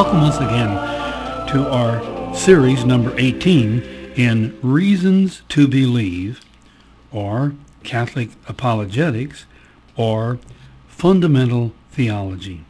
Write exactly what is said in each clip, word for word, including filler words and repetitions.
welcome once again to our series number eighteen in Reasons to Believe, or Catholic Apologetics, or Fundamental Theology.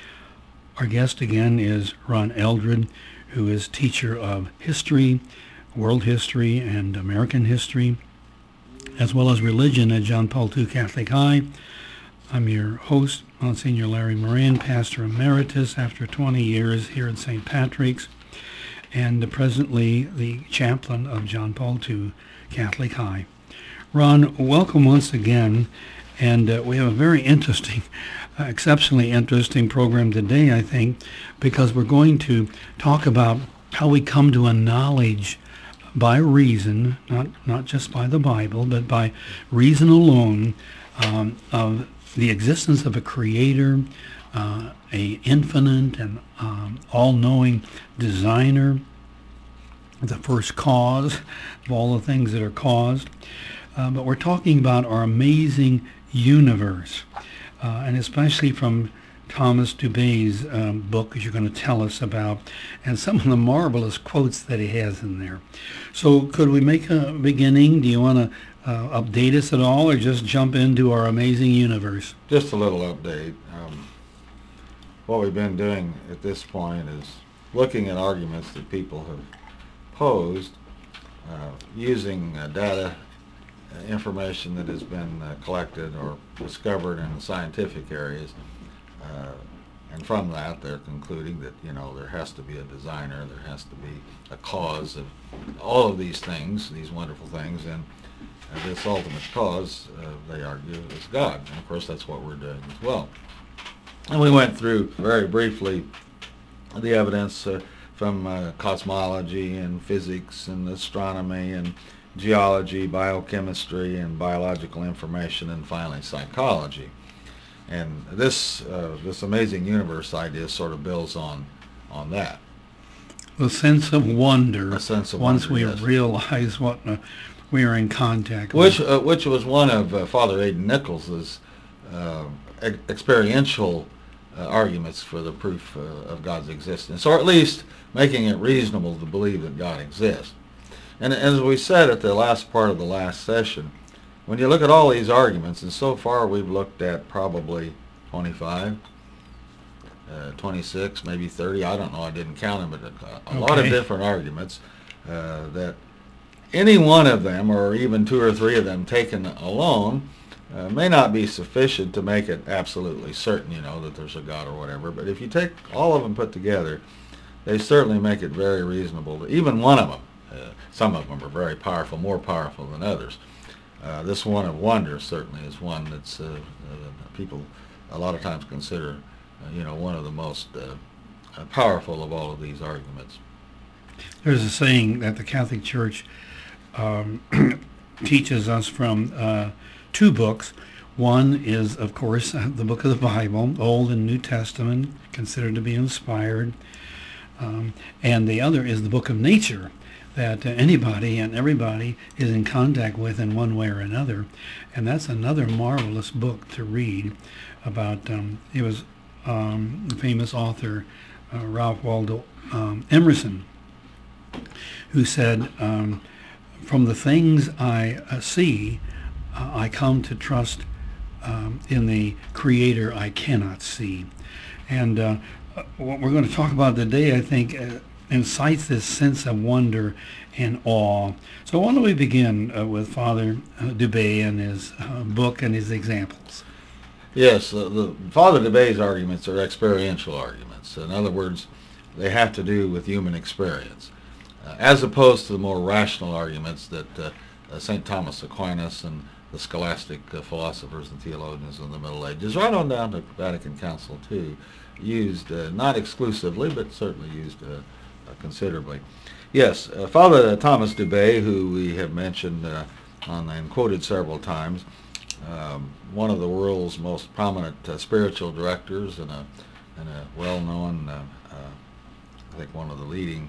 Our guest again is Ron Eldred, who is teacher of history, world history, and American history, as well as religion at John Paul the Second Catholic High. I'm your host, Monsignor Larry Moran, Pastor Emeritus after twenty years here at Saint Patrick's, and presently the chaplain of John Paul the Second Catholic High. Ron, welcome once again, and uh, we have a very interesting, uh, exceptionally interesting program today, I think, because we're going to talk about how we come to a knowledge by reason, not, not just by the Bible, but by reason alone, um, of the existence of a creator, uh, a infinite and um, all-knowing designer, the first cause of all the things that are caused. Uh, but we're talking about our amazing universe, uh, and especially from Thomas Dubé's um, book, as you're going to tell us about, and some of the marvelous quotes that he has in there. So could we make a beginning? Do you want to uh, update us at all, or just jump into our amazing universe? Just a little update. Um, what we've been doing at this point is looking at arguments that people have posed uh, using uh, data, uh, information that has been uh, collected or discovered in the scientific areas. Uh, and from that, they're concluding that, you know, there has to be a designer, there has to be a cause of all of these things, these wonderful things, and uh, this ultimate cause, uh, they argue, is God. And of course, that's what we're doing as well. And we went through very briefly the evidence uh, from uh, cosmology and physics and astronomy and geology, biochemistry, and biological information, and finally psychology. And this uh, this amazing universe idea sort of builds on on that. The sense of wonder. A sense of once wonder, we yes. realize what uh, we are in contact Which with. uh, which was one of uh, Father Aidan Nichols's uh, ex- experiential uh, arguments for the proof uh, of God's existence, or at least making it reasonable to believe that God exists. And as we said at the last part of the last session, when you look at all these arguments, and so far we've looked at probably twenty-five, uh, twenty-six, maybe thirty, I don't know, I didn't count them, but a, a okay. lot of different arguments, uh, that any one of them, or even two or three of them taken alone, uh, may not be sufficient to make it absolutely certain, you know, that there's a God or whatever. But if you take all of them put together, they certainly make it very reasonable. To, even one of them, uh, some of them are very powerful, more powerful than others. Uh, this one of wonder certainly is one that's uh, uh, people a lot of times consider, uh, you know, one of the most uh, uh, powerful of all of these arguments. There's a saying that the Catholic Church um, teaches us from uh, two books. One is, of course, the book of the Bible, Old and New Testament, considered to be inspired. Um, and the other is the book of nature, that uh, anybody and everybody is in contact with in one way or another. And that's another marvelous book to read about, um, it was um, the famous author, uh, Ralph Waldo um, Emerson, who said, um, from the things I uh, see, uh, I come to trust um, in the Creator I cannot see. And uh, what we're going to talk about today, I think, uh, incites this sense of wonder and awe. So why don't we begin uh, with Father uh, Dubé and his uh, book and his examples? Yes, uh, the Father Dubé's arguments are experiential arguments. In other words, they have to do with human experience, uh, as opposed to the more rational arguments that uh, uh, Saint Thomas Aquinas and the scholastic uh, philosophers and theologians in the Middle Ages, right on down to Vatican Council two, used, uh, not exclusively, but certainly used uh, uh, considerably. Yes, uh, Father Thomas Dubé, who we have mentioned uh, on and quoted several times, um, one of the world's most prominent uh, spiritual directors and a, and a well-known, uh, uh, I think one of the leading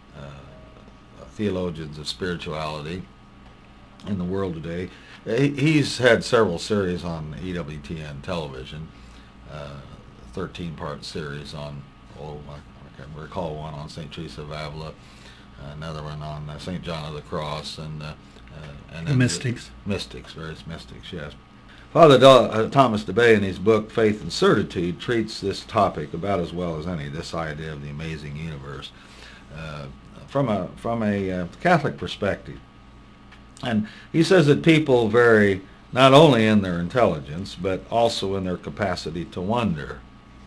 uh, theologians of spirituality in the world today. He, he's had several series on E W T N television, uh, thirteen-part series on, oh, I can't recall one on Saint Teresa of Avila, another one on uh, Saint John of the Cross, and uh, uh, and The mystics. The mystics, various mystics, yes. Father Do- uh, Thomas DeBay, in his book Faith and Certitude, treats this topic about as well as any, this idea of the amazing universe, uh, from a from a uh, Catholic perspective. And he says that people vary not only in their intelligence, but also in their capacity to wonder.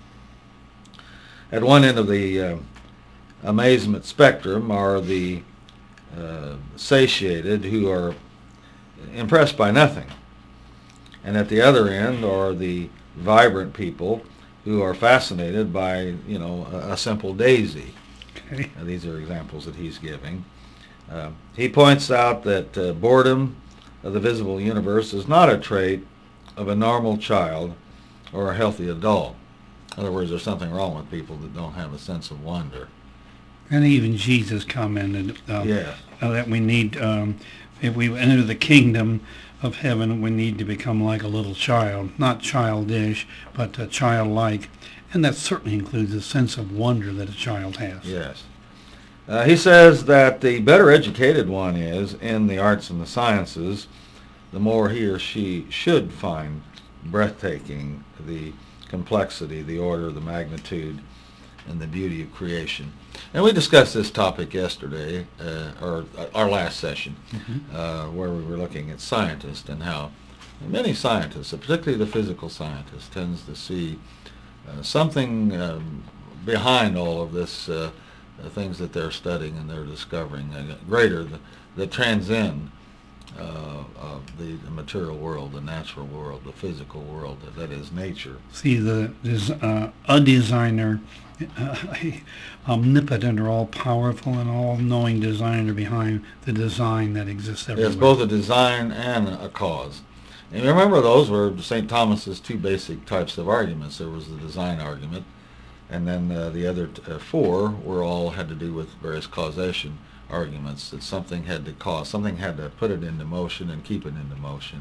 At one end of the uh, amazement spectrum are the uh, satiated, who are impressed by nothing. And at the other end are the vibrant people who are fascinated by, you know, a, a simple daisy. Okay. Uh, these are examples that he's giving. Uh, he points out that uh, boredom of the visible universe is not a trait of a normal child or a healthy adult. In other words, there's something wrong with people that don't have a sense of wonder. And even Jesus commented uh, Yes. uh, that we need, um, if we enter the kingdom of heaven, we need to become like a little child. Not childish, but uh, childlike. And that certainly includes a sense of wonder that a child has. Yes. Uh, he says that the better educated one is in the arts and the sciences, the more he or she should find breathtaking the complexity, the order, the magnitude, and the beauty of creation. And we discussed this topic yesterday, uh, or uh, our last session, Mm-hmm. uh, where we were looking at scientists and how many scientists, particularly the physical scientist, tends to see uh, something um, behind all of this, uh, uh, things that they're studying and they're discovering, uh, greater, that, that transcend uh, of the, the material world, the natural world, the physical world, that, that is nature. See, the there's uh, a designer, uh, omnipotent or all-powerful and all-knowing designer behind the design that exists everywhere. It's both a design and a cause. And remember, those were Saint Thomas's two basic types of arguments. There was the design argument, and then uh, the other t- uh, four were all had to do with various causation arguments, that something had to cause, something had to put it into motion and keep it into motion.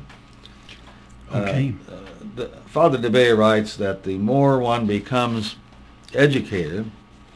Okay. Uh, uh, the, Father DeBay writes that the more one becomes educated,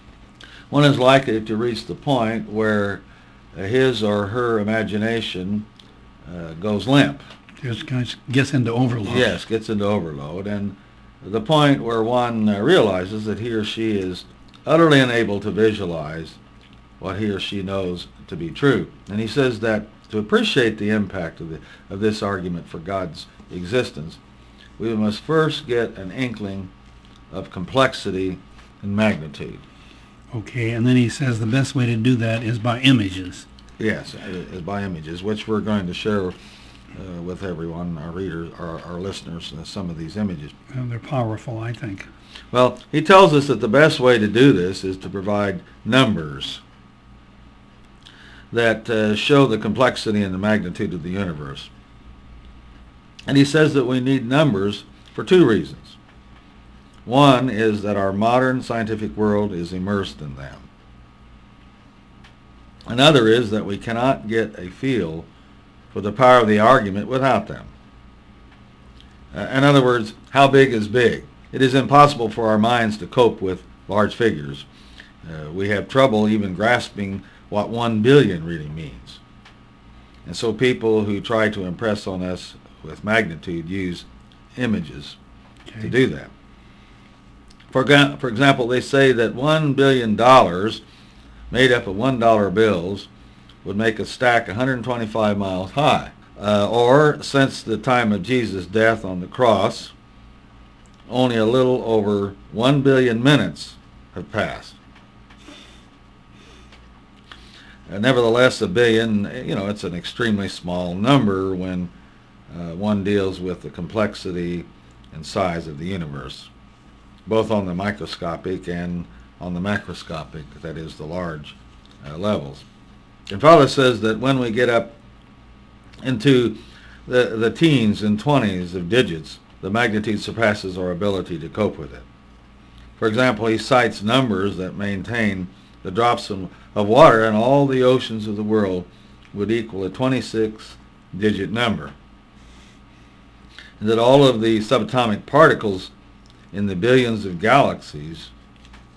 one is likely to reach the point where uh, his or her imagination uh, goes limp. Just guys gets into overload. Yes, gets into overload, and the point where one uh, realizes that he or she is utterly unable to visualize what he or she knows to be true. And he says that to appreciate the impact of, the, of this argument for God's existence, we must first get an inkling of complexity and magnitude. Okay, and then he says the best way to do that is by images. Yes, is by images, which we're going to share uh, with everyone, our readers, our, our listeners, uh, some of these images. Well, they're powerful, I think. Well, he tells us that the best way to do this is to provide numbers that uh, show the complexity and the magnitude of the universe. And he says that we need numbers for two reasons. One is that our modern scientific world is immersed in them. Another is that we cannot get a feel for the power of the argument without them. Uh, in other words, how big is big? It is impossible for our minds to cope with large figures. Uh, we have trouble even grasping what one billion really means. And so people who try to impress on us with magnitude use images Okay. to do that. For, for example, they say that one billion dollars made up of one dollar bills would make a stack one hundred twenty-five miles high. Uh, or, since the time of Jesus' death on the cross, only a little over one billion minutes have passed. Uh, nevertheless, a billion, you know, it's an extremely small number when uh, one deals with the complexity and size of the universe, both on the microscopic and on the macroscopic, that is, the large uh, levels. And Father says that when we get up into the, the teens and twenties of digits, the magnitude surpasses our ability to cope with it. For example, he cites numbers that maintain the drops of, of water in all the oceans of the world would equal a twenty-six digit number. And that all of the subatomic particles in the billions of galaxies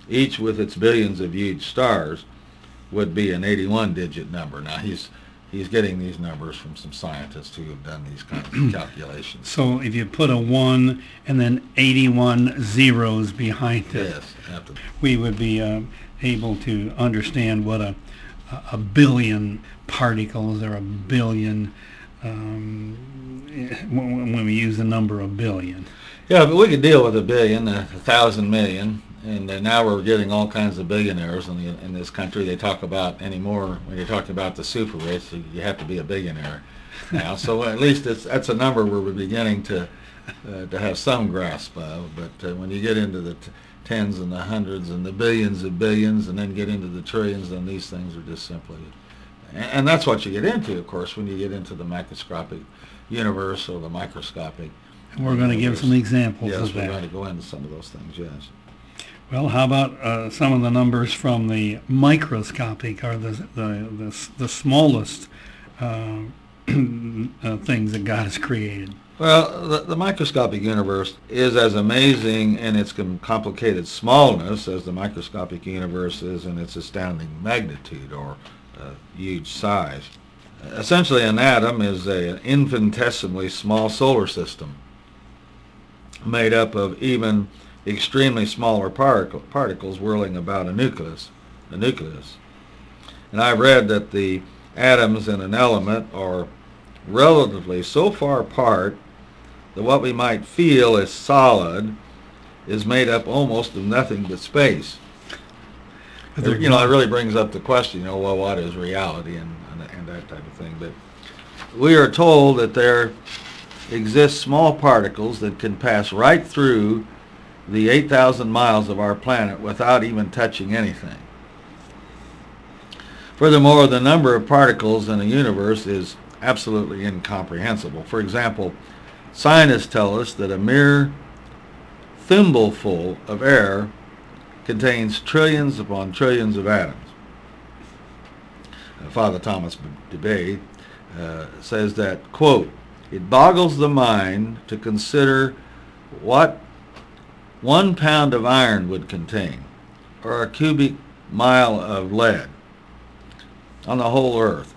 each with its billions of huge stars, would be an eighty-one digit number. Now he's he's getting these numbers from some scientists who have done these kinds of calculations. So if you put a one and then eighty-one zeros behind it, Yes, after, we would be uh, able to understand what a a billion particles or a billion um, when when we use the number a billion. yeah, but we could deal with a billion, a, a thousand million, and uh, now we're getting all kinds of billionaires in, the, in this country. They talk about anymore when you're talking about the super rich, you have to be a billionaire now. So at least it's, that's a number where we're beginning to uh, to have some grasp of. But uh, when you get into the t- tens and the hundreds and the billions of billions, and then get into the trillions, then these things are just simply, and, and that's what you get into, of course, when you get into the macroscopic universe or the microscopic. And we're going to give some examples Yes, of we're that. going to go into some of those things. Yes. Well, how about uh, some of the numbers from the microscopic, or the the the, the smallest uh, uh, things that God has created? Well, the, the microscopic universe is as amazing in its com- complicated smallness as the microscopic universe is in its astounding magnitude or uh, huge size. Essentially, an atom is a, an infinitesimally small solar system made up of even extremely smaller particle, particles whirling about a nucleus, a nucleus. And I've read that the atoms in an element are relatively so far apart that what we might feel as solid is made up almost of nothing but space. It, you know, it really brings up the question, you know, well, what is reality and, and, and that type of thing. But we are told that there exist small particles that can pass right through the eight thousand miles of our planet without even touching anything. Furthermore, the number of particles in a universe is absolutely incomprehensible. For example, scientists tell us that a mere thimbleful of air contains trillions upon trillions of atoms. Uh, Father Thomas DeBay uh, says that, quote, it boggles the mind to consider what one pound of iron would contain, or a cubic mile of lead on the whole earth,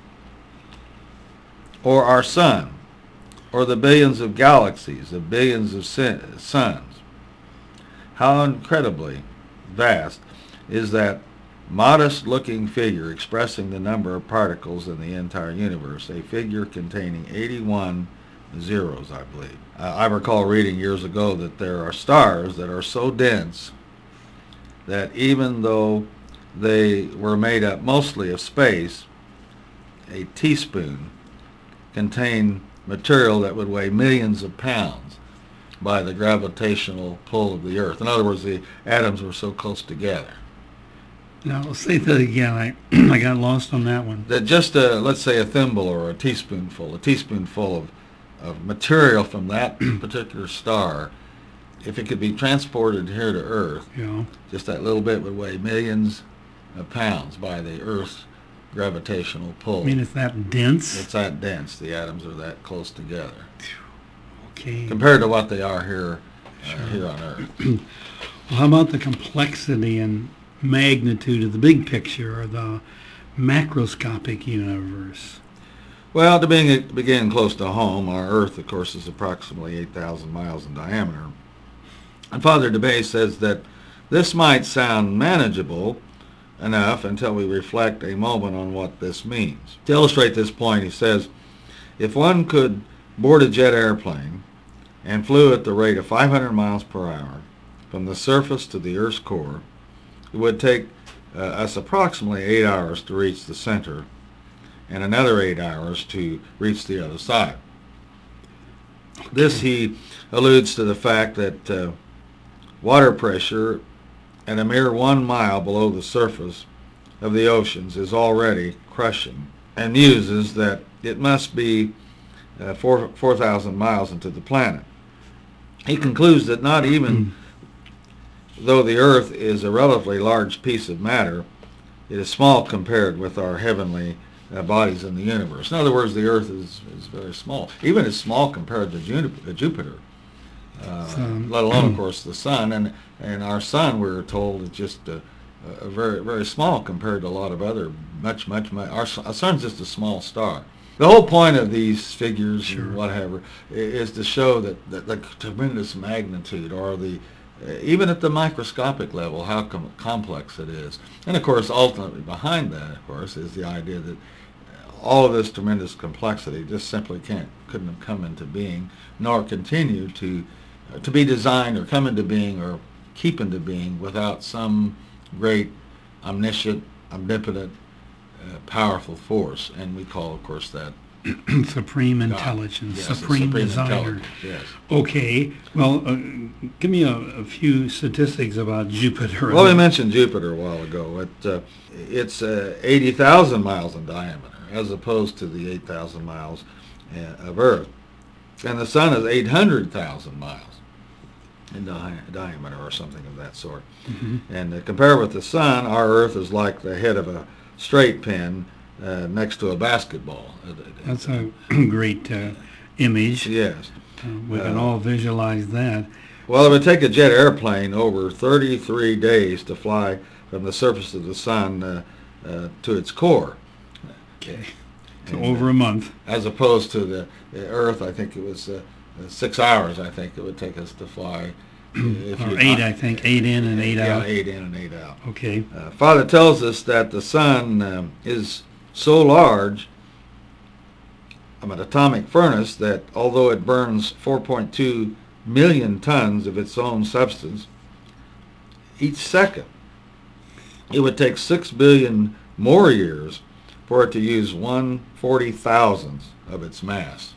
or our sun, or the billions of galaxies, the billions of suns. How incredibly vast is that modest-looking figure expressing the number of particles in the entire universe, a figure containing eighty-one zeros, I believe. Uh, I recall reading years ago that there are stars that are so dense that even though they were made up mostly of space, a teaspoon contained material that would weigh millions of pounds by the gravitational pull of the Earth. In other words, the atoms were so close together. Now, say that again. I I got lost on that one. That just, a, let's say, a thimble or a teaspoonful, a teaspoonful of, of material from that particular star, if it could be transported here to Earth, Yeah. just that little bit would weigh millions of pounds by the Earth's gravitational pull. I mean, it's that dense. It's that dense. The atoms are that close together Okay. compared to what they are here, uh, Sure. here on Earth. Well, how about the complexity and magnitude of the big picture, or the macroscopic universe? Well, to begin, begin close to home, our Earth, of course, is approximately eight thousand miles in diameter. And Father DeBay says that this might sound manageable enough until we reflect a moment on what this means. To illustrate this point, he says, if one could board a jet airplane and flew at the rate of five hundred miles per hour from the surface to the Earth's core, it would take uh, us approximately eight hours to reach the center and another eight hours to reach the other side. Okay. This, he alludes to the fact that uh, water pressure at a mere one mile below the surface of the oceans is already crushing, and muses that it must be uh, four, 4,000 miles into the planet. He concludes that not even though the Earth is a relatively large piece of matter, it is small compared with our heavenly uh, bodies in the universe. In other words, the Earth is, is very small. Even it's small compared to Jupiter. uh, So, let alone, of course, the sun. And and our sun, we were told, is just a, a very very small compared to a lot of other much much much. Our, our sun's just a small star. The whole point of these figures sure. and whatever i- is to show that, that the tremendous magnitude, or the uh, even at the microscopic level, how com- complex it is. And of course, ultimately behind that, of course, is the idea that all of this tremendous complexity just simply can't couldn't have come into being, nor continue to uh, to be designed or come into being or keep into being without some great omniscient, omnipotent, uh, powerful force. And we call, of course, that Supreme God. intelligence, Yes, the supreme, designer. intelligence. Yes. Okay, well, uh, give me a, a few statistics about Jupiter. Well, we mentioned Jupiter a while ago. It, uh, it's uh, eighty thousand miles in diameter, as opposed to the eight thousand miles uh, of Earth. And the Sun is eight hundred thousand miles in di- diameter, or something of that sort. Mm-hmm. And uh, compared with the Sun, our Earth is like the head of a straight pin uh, next to a basketball. That's a great uh, image. Yes. Uh, we can Uh, all visualize that. Well, it would take a jet airplane over thirty-three days to fly from the surface of the Sun uh, uh, to its core. Okay. So And, over a month. As opposed to the, the Earth, I think it was uh, six hours, I think it would take us to fly. If Or you- eight, I think. Eight in and eight yeah, out. eight in and eight out. Okay. Uh, Father tells us that the Sun um, is so large, of an atomic furnace, that although it burns four point two million tons of its own substance each second, it would take six billion more years for it to use one forty thousandth of its mass.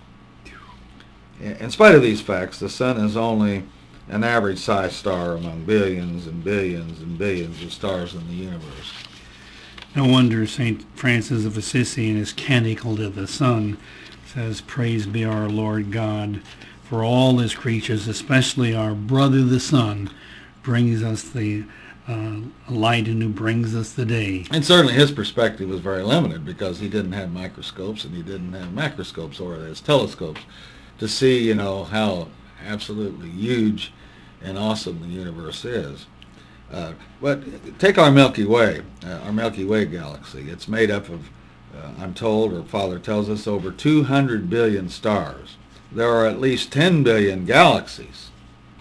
In spite of these facts, the Sun is only an average-sized star among billions and billions and billions of stars in the universe. No wonder Saint Francis of Assisi in his Canticle to the Sun says, "Praise be our Lord God, for all his creatures, especially our brother the sun, brings us the uh, light and who brings us the day." And certainly his perspective was very limited, because he didn't have microscopes and he didn't have macroscopes, or his telescopes, to see, you know, how absolutely huge and awesome the universe is. Uh, but take our Milky Way, uh, our Milky Way galaxy. It's made up of, uh, I'm told, or Father tells us, over two hundred billion stars. There are at least ten billion galaxies.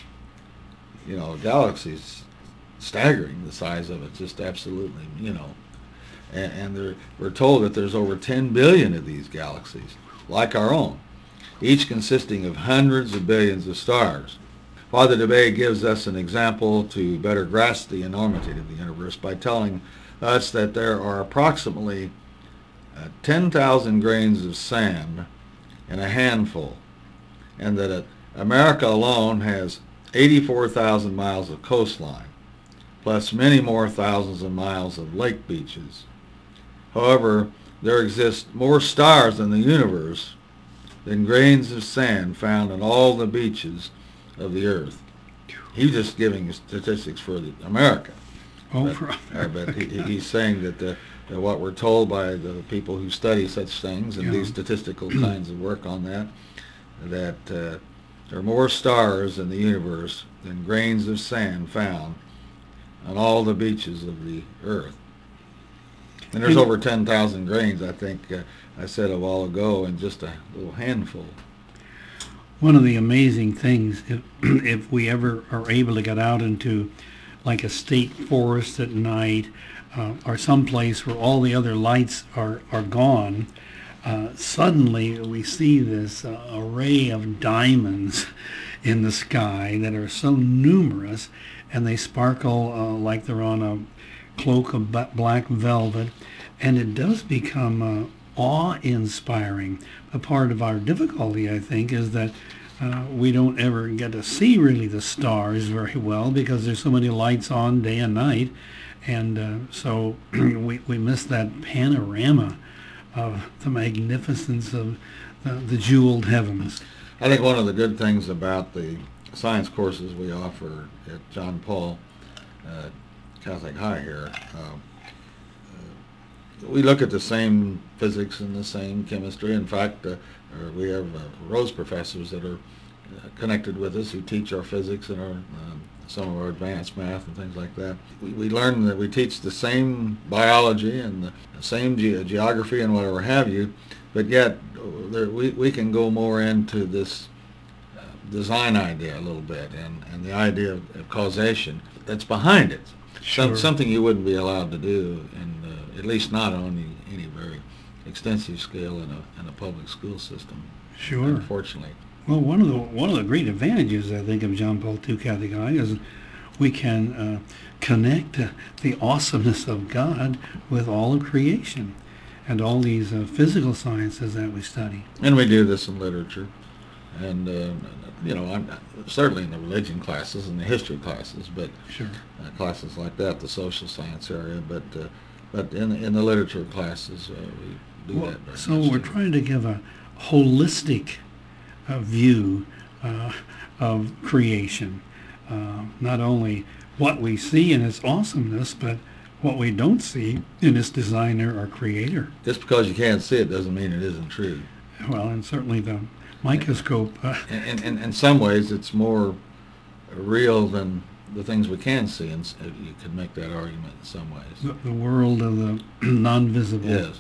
You know, galaxies, staggering the size of it, just absolutely, you know. And, and there, we're told that there's over ten billion of these galaxies, like our own, each consisting of hundreds of billions of stars. Father DeBay gives us an example to better grasp the enormity of the universe by telling us that there are approximately uh, ten thousand grains of sand in a handful, and that uh, America alone has eighty-four thousand miles of coastline, plus many more thousands of miles of lake beaches. However, there exist more stars in the universe than grains of sand found on all the beaches of the earth. He's just giving statistics for the, America. Oh, but, for uh, but he, he's saying that the, that what we're told by the people who study such things and Yeah. do statistical kinds of work on that, that uh, there are more stars in the universe than grains of sand found on all the beaches of the earth. And there's And- over ten thousand grains, I think uh, I said a while ago, in just a little handful. One of the amazing things, if, if we ever are able to get out into like a state forest at night, uh, or someplace where all the other lights are, are gone, uh, suddenly we see this uh, array of diamonds in the sky that are so numerous, and they sparkle uh, like they're on a cloak of b- black velvet, and it does become uh, awe-inspiring. A part of our difficulty, I think, is that uh, we don't ever get to see really the stars very well because there's so many lights on day and night, and uh, so we, we miss that panorama of the magnificence of uh, the jeweled heavens. I think one of the good things about the science courses we offer at John Paul uh, Catholic High here, uh, uh, we look at the same physics and the same chemistry. In fact, uh, uh, we have uh, Rose professors that are connected with us who teach our physics and our um, some of our advanced math and things like that. We, we learn that we teach the same biology and the same ge- geography and whatever have you, but yet there, we, we can go more into this uh, design idea a little bit and, and the idea of, of causation that's behind it. Sure. Some, something you wouldn't be allowed to do, and uh, at least not on any, any very extensive scale in a, in a public school system. Sure. Unfortunately. Well, one of the one of the great advantages, I think, of John Paul the Second Catholic Eye is we can uh, connect uh, the awesomeness of God with all of creation and all these uh, physical sciences that we study. And we do this in literature, and uh, you know, I'm certainly in the religion classes and the history classes, but Sure. uh, classes like that, the social science area, but uh, but in in the literature classes, uh, we do Well, that. Very so much we're too. trying to give a holistic uh, view uh, of creation, uh, not only what we see in its awesomeness, but what we don't see in its designer or creator. Just because you can't see it doesn't mean it isn't true. Well, and certainly the microscope. Uh, In, in, in some ways, it's more real than the things we can see, and s- you could make that argument in some ways. the, the world of the non-visible. Yes.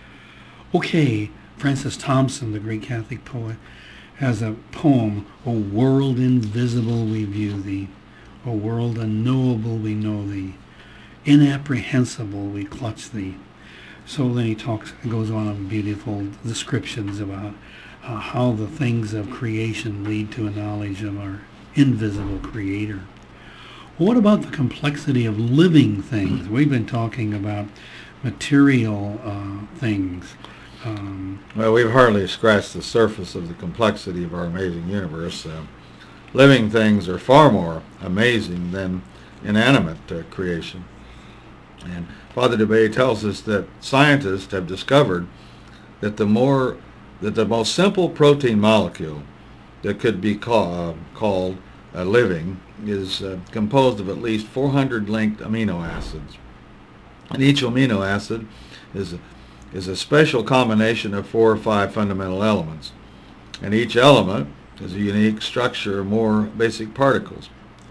Okay, Francis Thompson, the great Catholic poet, has a poem, O world invisible we view thee, O world unknowable we know thee, inapprehensible we clutch thee. So then he talks, goes on in beautiful descriptions about uh, how the things of creation lead to a knowledge of our invisible creator. What about the complexity of living things? We've been talking about material uh, things. Um, Well, we've hardly scratched the surface of the complexity of our amazing universe. Uh, living things are far more amazing than inanimate uh, creation. And Father Dubay tells us that scientists have discovered that the more that the most simple protein molecule that could be call, uh, called uh, living is uh, composed of at least four hundred linked amino acids. And each amino acid is a, is a special combination of four or five fundamental elements. And each element is a unique structure of more basic particles.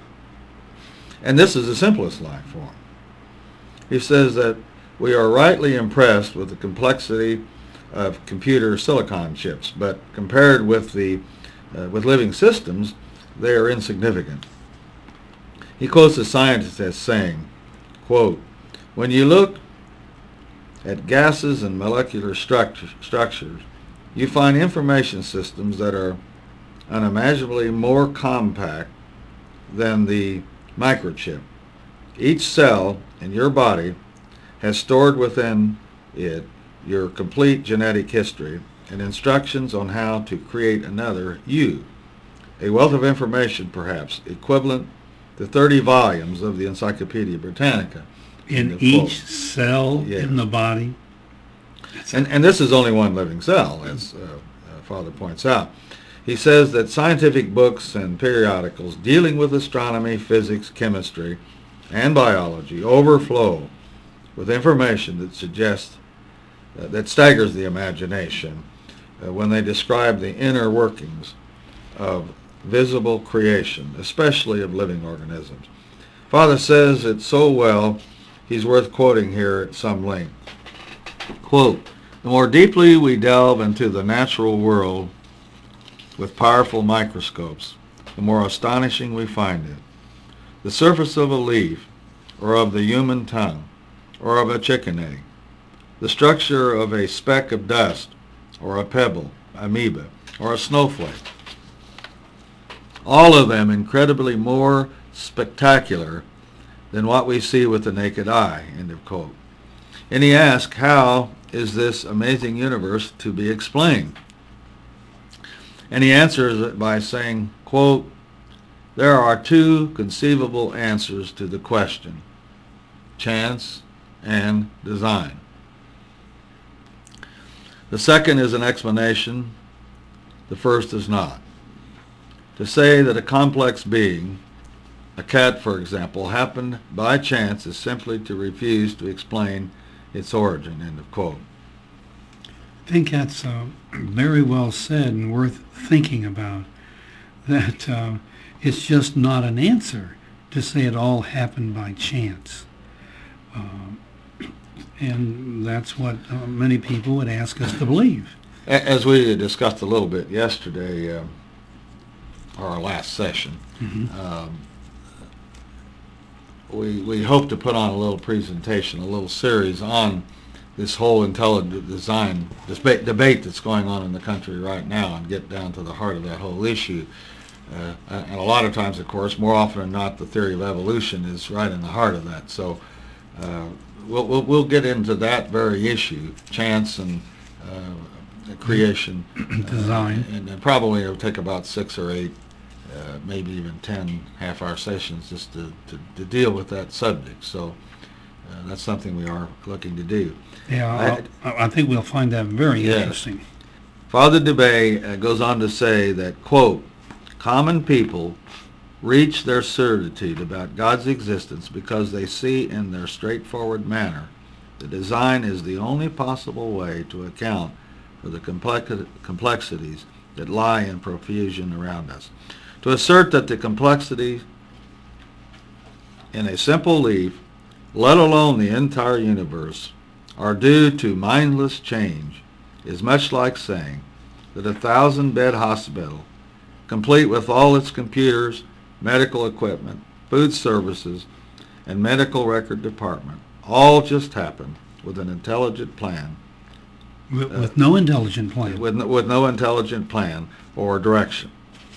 And this is the simplest life form. He says that we are rightly impressed with the complexity of computer silicon chips, but compared with the uh, with living systems, they are insignificant. He quotes the scientist as saying, quote, "When you look at gases and molecular structure, structures, you find information systems that are unimaginably more compact than the microchip. Each cell in your body has stored within it your complete genetic history and instructions on how to create another you. A wealth of information, perhaps, equivalent to thirty volumes of the Encyclopedia Britannica." in End of each quote. cell Yes. in the body. And, and this is only one living cell, as uh, uh, Father points out. He says that scientific books and periodicals dealing with astronomy, physics, chemistry, and biology overflow with information that suggests, uh, that staggers the imagination uh, when they describe the inner workings of visible creation, especially of living organisms. Father says it so well, he's worth quoting here at some length. Quote, "The more deeply we delve into the natural world with powerful microscopes, the more astonishing we find it. The surface of a leaf, or of the human tongue, or of a chicken egg, the structure of a speck of dust, or a pebble, amoeba, or a snowflake, all of them incredibly more spectacular than what we see with the naked eye." End of quote. And he asks, how is this amazing universe to be explained? And he answers it by saying, quote, "There are two conceivable answers to the question, chance and design. The second is an explanation, the first is not. To say that a complex being, a cat for example, happened by chance is simply to refuse to explain its origin." End of quote. I think that's uh, very well said and worth thinking about. that uh, it's just not an answer to say it all happened by chance. Uh, and that's what uh, many people would ask us to believe. As we discussed a little bit yesterday, um, or our last session, Mm-hmm. um, we we hope to put on a little presentation, a little series on this whole intelligent design debate, debate that's going on in the country right now, and get down to the heart of that whole issue. Uh, and a lot of times, of course, more often than not, the theory of evolution is right in the heart of that. So uh, we'll, we'll we'll get into that very issue, chance and uh, creation, Design. uh, and, and probably it'll take about six or eight, uh, maybe even ten half-hour sessions just to, to, to deal with that subject. So uh, that's something we are looking to do. Yeah, I, I think we'll find that very Yes. interesting. Father DeBay uh, goes on to say that, quote, common people reach their certitude about God's existence because they see in their straightforward manner the design is the only possible way to account for the complex- complexities that lie in profusion around us. To assert that the complexity in a simple leaf, let alone the entire universe, are due to mindless change is much like saying that a thousand-bed hospital, complete with all its computers, medical equipment, food services, and medical record department, all just happened with an intelligent plan, With, uh, with no intelligent plan. with no, with no intelligent plan or direction.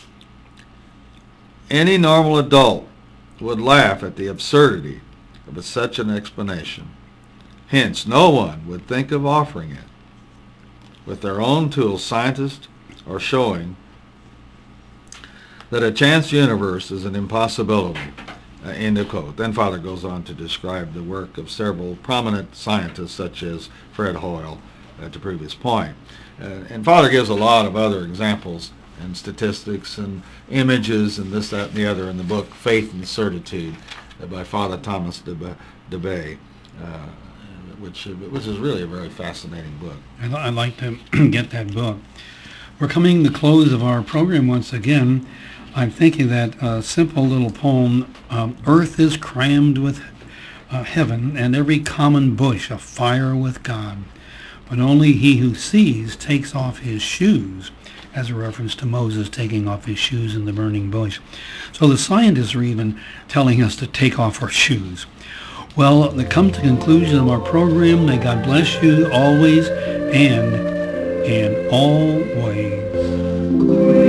Any normal adult would laugh at the absurdity of such an explanation. Hence, no one would think of offering it. With their own tools, scientists are showing that a chance universe is an impossibility. Uh, end of quote. Then Father goes on to describe the work of several prominent scientists such as Fred Hoyle uh, to prove his point. Uh, and Father gives a lot of other examples and statistics and images and this, that, and the other in the book Faith and Certitude uh, by Father Thomas DeBay, uh, which, which is really a very fascinating book. I'd, I'd like to get that book. We're coming to the close of our program once again. I'm thinking that a simple little poem, um, Earth is crammed with uh, heaven, and every common bush afire with God. But only he who sees takes off his shoes, as a reference to Moses taking off his shoes in the burning bush. So the scientists are even telling us to take off our shoes. Well, to come to the conclusion of our program, may God bless you always and in all ways.